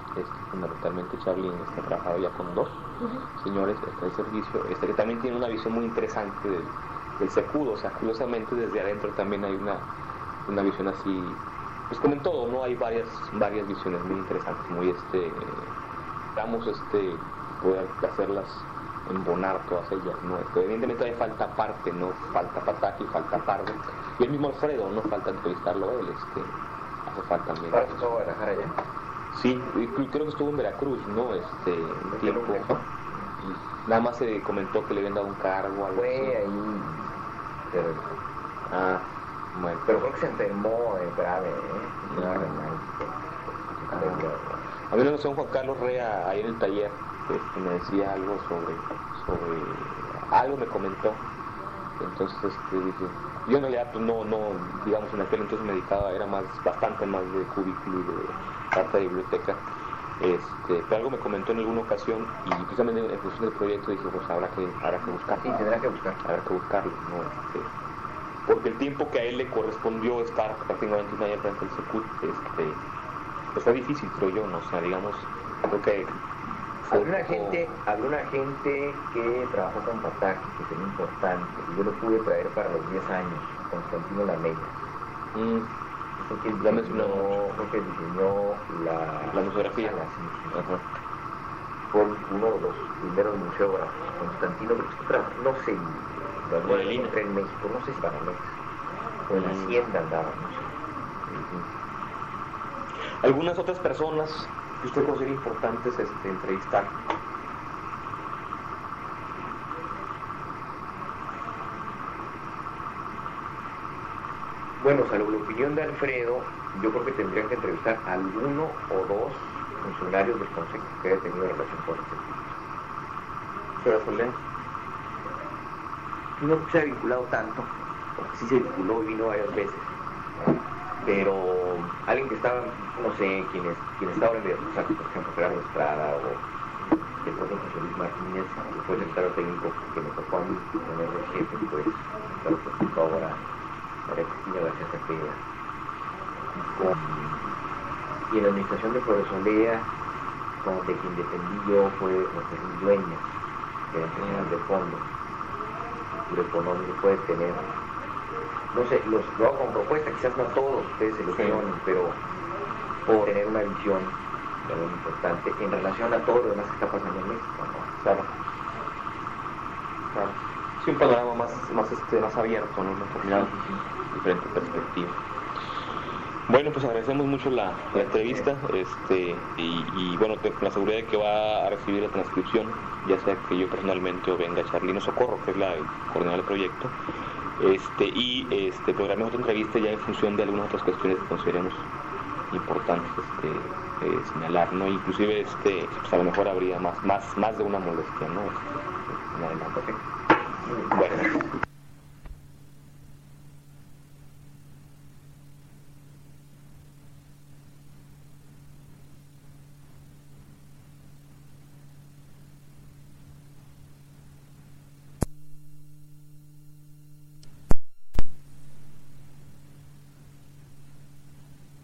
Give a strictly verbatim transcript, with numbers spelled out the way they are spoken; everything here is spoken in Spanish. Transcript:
este, fundamentalmente Charly está trabajado ya con dos uh-huh. señores este, de servicio, este, que también tienen una visión muy interesante del, del secudo, o sea, curiosamente desde adentro también hay una, una visión así, pues como en todo, ¿no? Hay varias, varias visiones muy interesantes, muy, este, vamos, este, poder hacerlas embonar todas ellas, ¿no? Este, evidentemente hay falta parte, ¿no? Falta Pataki, falta Pardo, y el mismo Alfredo, no falta entrevistarlo a él, este, hace falta también. ¿Pardo estuvo en Guadalajara ya? Sí, creo que estuvo en Veracruz, ¿no? Este, un tiempo. Y nada más se comentó que le habían dado un cargo, algo Fue así. ahí, pero... Ah, bueno. Pero creo que se enfermó eh, grave, ¿eh? Grave, ah. A mí me conoció Juan Carlos Rea ahí en el taller, que me decía algo sobre, sobre, algo me comentó. Entonces, este, dije, yo en realidad pues, no, no, digamos, en aquel entonces me dedicaba, era más, bastante más de cubículo y de parte de biblioteca, este, pero algo me comentó en alguna ocasión y precisamente en función del proyecto dije, pues habrá que, habrá que buscarlo. Sí, tendrá que buscar. Habrá que buscarlo, ¿no? Este, porque el tiempo que a él le correspondió estar prácticamente un año frente al Secut, este, pues fue difícil, creo yo, ¿no? O sea, digamos, creo que Había una gente, había una gente que trabajó con Pataki, que sería importante, y yo lo pude traer para los diez años, Constantino Lamella. Mm. Creo que Ya diseñó, mencionó, creo que diseñó la, la museografía. La, sí, sí. Ajá. Fue uno de los primeros museógrafos, Constantino, no sé, lo encontré en México, no sé si para México, o en Mm. Hacienda andaba, no sé. Uh-huh. Algunas otras personas que usted considera importantes este, entrevistar. Bueno, salvo la opinión de Alfredo, yo creo que tendrían que entrevistar a alguno o dos funcionarios del Consejo que haya tenido relación con este tipo. ¿Señora Soler? No se ha vinculado tanto, porque sí se vinculó y vino varias veces, pero alguien que estaba, no sé, quien, es, quien estaba en Bellas Artes, por ejemplo, Gerardo Estrada o el propio José Luis Martínez, que fue el secretario técnico que me tocó a mí poner de jefe, pues, claro que tocó ahora María Cristina García Cepeda. Y en la administración de Flores Olea, como de quien dependí yo, fue José Luis Dueñas, que era el general de fondo. Lo económico puede tener, no sé, los, lo hago con propuesta, quizás no todos ustedes se lo opinen, pero por tener una visión muy importante en relación a todo lo demás que está pasando en México, ¿no? Claro. Claro. Sí, un panorama más, más, este, más abierto, ¿no? Más mirado, diferente perspectiva. Bueno, pues agradecemos mucho la, la entrevista, este, y, y bueno, con la seguridad de que va a recibir la transcripción, ya sea que yo personalmente o venga Charlino Socorro, que es la coordinadora del proyecto, este, y este, programemos otra entrevista ya en función de algunas otras cuestiones que consideremos importantes este, eh, señalar, ¿no? Inclusive este, pues a lo mejor habría más, más, más de una molestia, ¿no? Este, en adelante. Bueno.